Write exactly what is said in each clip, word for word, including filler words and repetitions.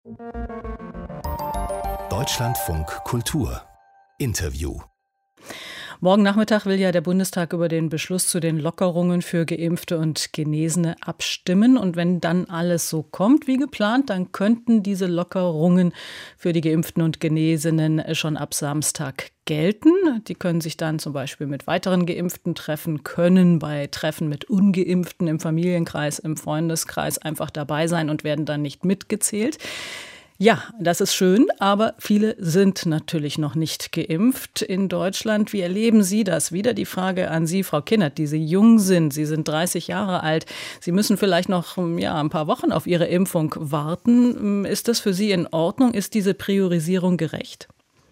Deutschlandfunk Kultur Interview. Morgen Nachmittag will ja der Bundestag über den Beschluss zu den Lockerungen für Geimpfte und Genesene abstimmen. Und wenn dann alles so kommt wie geplant, dann könnten diese Lockerungen für die Geimpften und Genesenen schon ab Samstag gelten. Die können sich dann zum Beispiel mit weiteren Geimpften treffen, können bei Treffen mit Ungeimpften im Familienkreis, im Freundeskreis einfach dabei sein und werden dann nicht mitgezählt. Ja, das ist schön, aber viele sind natürlich noch nicht geimpft in Deutschland. Wie erleben Sie das? Wieder die Frage an Sie, Frau Kinnert, die Sie jung sind. Sie sind dreißig Jahre alt. Sie müssen vielleicht noch ja, ein paar Wochen auf Ihre Impfung warten. Ist das für Sie in Ordnung? Ist diese Priorisierung gerecht?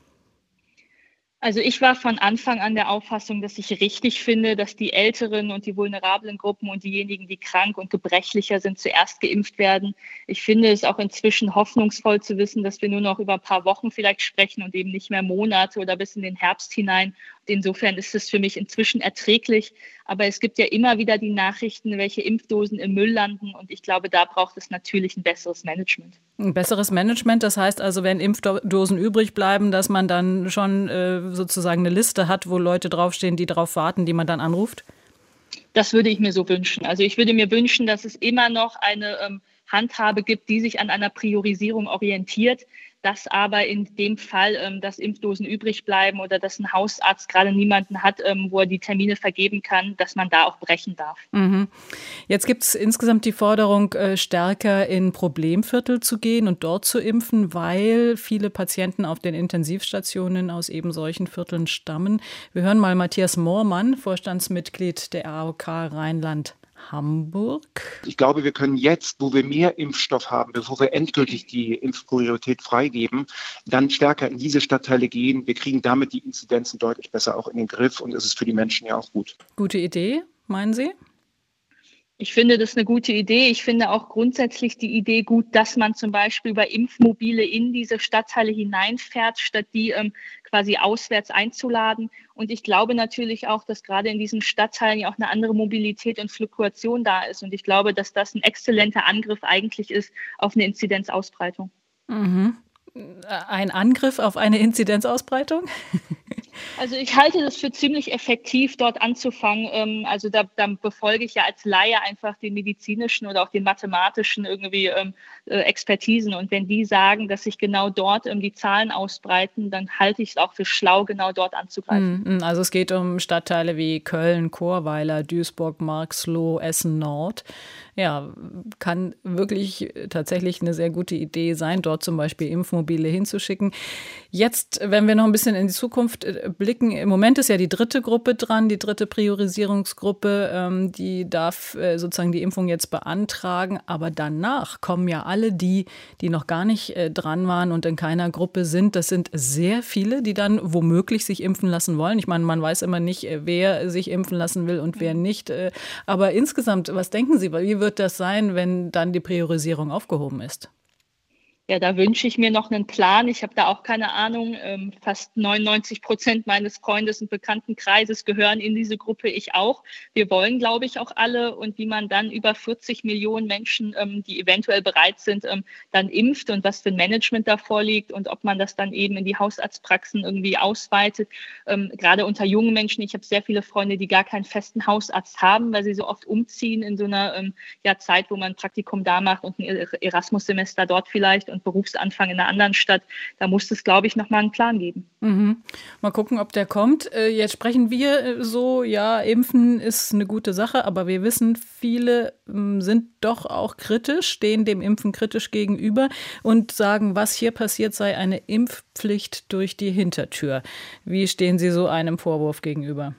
Also ich war von Anfang an der Auffassung, dass ich richtig finde, dass die älteren und die vulnerablen Gruppen und diejenigen, die krank und gebrechlicher sind, zuerst geimpft werden. Ich finde es auch inzwischen hoffnungsvoll zu wissen, dass wir nur noch über ein paar Wochen vielleicht sprechen und eben nicht mehr Monate oder bis in den Herbst hinein. Insofern ist es für mich inzwischen erträglich. Aber es gibt ja immer wieder die Nachrichten, welche Impfdosen im Müll landen. Und ich glaube, da braucht es natürlich ein besseres Management. Ein besseres Management, das heißt also, wenn Impfdosen übrig bleiben, dass man dann schon äh, sozusagen eine Liste hat, wo Leute draufstehen, die darauf warten, die man dann anruft? Das würde ich mir so wünschen. Also ich würde mir wünschen, dass es immer noch eine ähm, Handhabe gibt, die sich an einer Priorisierung orientiert. Dass aber in dem Fall, ähm, dass Impfdosen übrig bleiben oder dass ein Hausarzt gerade niemanden hat, ähm, wo er die Termine vergeben kann, dass man da auch brechen darf. Mhm. Jetzt gibt es insgesamt die Forderung, äh, stärker in Problemviertel zu gehen und dort zu impfen, weil viele Patienten auf den Intensivstationen aus eben solchen Vierteln stammen. Wir hören mal Matthias Moormann, Vorstandsmitglied der A O K Rheinland Hamburg. Ich glaube, wir können jetzt, wo wir mehr Impfstoff haben, bevor wir endgültig die Impfpriorität freigeben, dann stärker in diese Stadtteile gehen. Wir kriegen damit die Inzidenzen deutlich besser auch in den Griff und es ist für die Menschen ja auch gut. Gute Idee, meinen Sie? Ich finde das eine gute Idee. Ich finde auch grundsätzlich die Idee gut, dass man zum Beispiel über Impfmobile in diese Stadtteile hineinfährt, statt die ähm, quasi auswärts einzuladen. Und ich glaube natürlich auch, dass gerade in diesen Stadtteilen ja auch eine andere Mobilität und Fluktuation da ist. Und ich glaube, dass das ein exzellenter Angriff eigentlich ist auf eine Inzidenzausbreitung. Mhm. Ein Angriff auf eine Inzidenzausbreitung? Also ich halte das für ziemlich effektiv, dort anzufangen. Also da, da befolge ich ja als Laie einfach den medizinischen oder auch den mathematischen irgendwie ähm, Expertisen. Und wenn die sagen, dass sich genau dort ähm, die Zahlen ausbreiten, dann halte ich es auch für schlau, genau dort anzugreifen. Also es geht um Stadtteile wie Köln, Chorweiler, Duisburg, Marxloh, Essen Nord. Ja, kann wirklich tatsächlich eine sehr gute Idee sein, dort zum Beispiel Impfmobile hinzuschicken. Jetzt, wenn wir noch ein bisschen in die Zukunft blicken, im Moment ist ja die dritte Gruppe dran, die dritte Priorisierungsgruppe, die darf sozusagen die Impfung jetzt beantragen. Aber danach kommen ja alle die, die noch gar nicht dran waren und in keiner Gruppe sind. Das sind sehr viele, die dann womöglich sich impfen lassen wollen. Ich meine, man weiß immer nicht, wer sich impfen lassen will und wer nicht. Aber insgesamt, was denken Sie, wie wird das sein, wenn dann die Priorisierung aufgehoben ist? Ja, da wünsche ich mir noch einen Plan. Ich habe da auch keine Ahnung. Ähm, fast neunundneunzig Prozent meines Freundes- und Bekanntenkreises gehören in diese Gruppe, ich auch. Wir wollen, glaube ich, auch alle. Und wie man dann über vierzig Millionen Menschen, ähm, die eventuell bereit sind, ähm, dann impft und was für ein Management da vorliegt und ob man das dann eben in die Hausarztpraxen irgendwie ausweitet. Ähm, gerade unter jungen Menschen. Ich habe sehr viele Freunde, die gar keinen festen Hausarzt haben, weil sie so oft umziehen in so einer ähm, ja, Zeit, wo man ein Praktikum da macht und ein Erasmus-Semester dort vielleicht und Berufsanfang in einer anderen Stadt. Da muss es, glaube ich, nochmal einen Plan geben. Mhm. Mal gucken, ob der kommt. Jetzt sprechen wir so, ja, Impfen ist eine gute Sache, aber wir wissen, viele sind doch auch kritisch, stehen dem Impfen kritisch gegenüber und sagen, was hier passiert, sei eine Impfpflicht durch die Hintertür. Wie stehen Sie so einem Vorwurf gegenüber?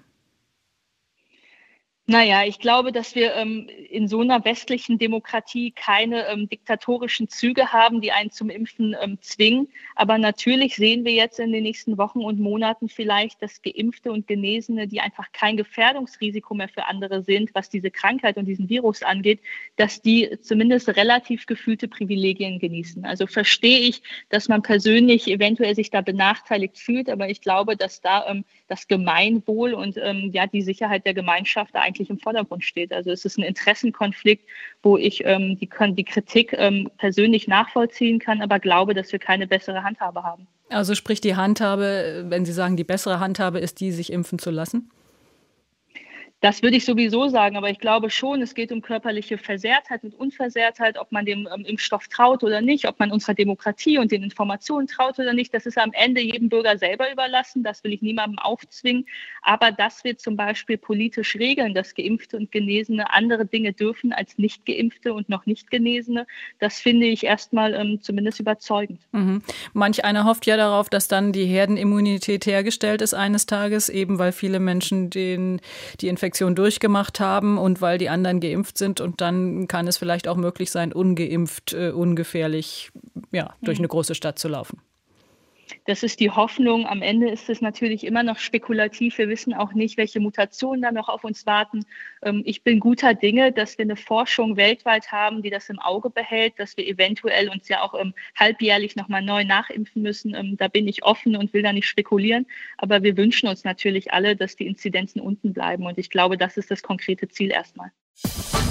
Naja, ich glaube, dass wir ähm, in so einer westlichen Demokratie keine ähm, diktatorischen Züge haben, die einen zum Impfen ähm, zwingen. Aber natürlich sehen wir jetzt in den nächsten Wochen und Monaten vielleicht, dass Geimpfte und Genesene, die einfach kein Gefährdungsrisiko mehr für andere sind, was diese Krankheit und diesen Virus angeht, dass die zumindest relativ gefühlte Privilegien genießen. Also verstehe ich, dass man persönlich eventuell sich da benachteiligt fühlt, aber ich glaube, dass da ähm, das Gemeinwohl und ähm, ja die Sicherheit der Gemeinschaft eigentlich eigentlich im Vordergrund steht. Also es ist ein Interessenkonflikt, wo ich ähm, die, die Kritik ähm, persönlich nachvollziehen kann, aber glaube, dass wir keine bessere Handhabe haben. Also sprich die Handhabe, wenn Sie sagen, die bessere Handhabe ist die, sich impfen zu lassen? Das würde ich sowieso sagen, aber ich glaube schon, es geht um körperliche Versehrtheit und Unversehrtheit, ob man dem ähm, Impfstoff traut oder nicht, ob man unserer Demokratie und den Informationen traut oder nicht. Das ist am Ende jedem Bürger selber überlassen, das will ich niemandem aufzwingen. Aber dass wir zum Beispiel politisch regeln, dass Geimpfte und Genesene andere Dinge dürfen als Nicht-Geimpfte und noch Nicht-Genesene, das finde ich erstmal ähm, zumindest überzeugend. Mhm. Manch einer hofft ja darauf, dass dann die Herdenimmunität hergestellt ist eines Tages, eben weil viele Menschen den, die Infektion durchgemacht haben und weil die anderen geimpft sind, und dann kann es vielleicht auch möglich sein, ungeimpft, äh, ungefährlich ja, durch eine große Stadt zu laufen. Das ist die Hoffnung. Am Ende ist es natürlich immer noch spekulativ. Wir wissen auch nicht, welche Mutationen da noch auf uns warten. Ich bin guter Dinge, dass wir eine Forschung weltweit haben, die das im Auge behält, dass wir eventuell uns ja auch halbjährlich nochmal neu nachimpfen müssen. Da bin ich offen und will da nicht spekulieren. Aber wir wünschen uns natürlich alle, dass die Inzidenzen unten bleiben. Und ich glaube, das ist das konkrete Ziel erstmal.